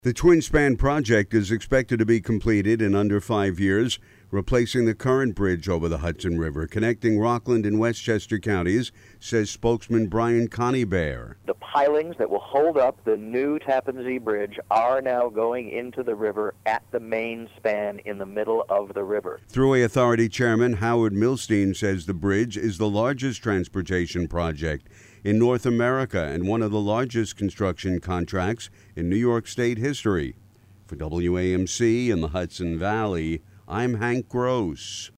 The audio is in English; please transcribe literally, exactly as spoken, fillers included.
The Twin Span project is expected to be completed in under five years, replacing the current bridge over the Hudson River, connecting Rockland and Westchester counties, says spokesman Brian Conybeare. The pilings that will hold up the new Tappan Zee Bridge are now going into the river at the main span in the middle of the river. Thruway Authority Chairman Howard Milstein says the bridge is the largest transportation project in North America and one of the largest construction contracts in New York State history. For W A M C in the Hudson Valley, I'm Hank Gross.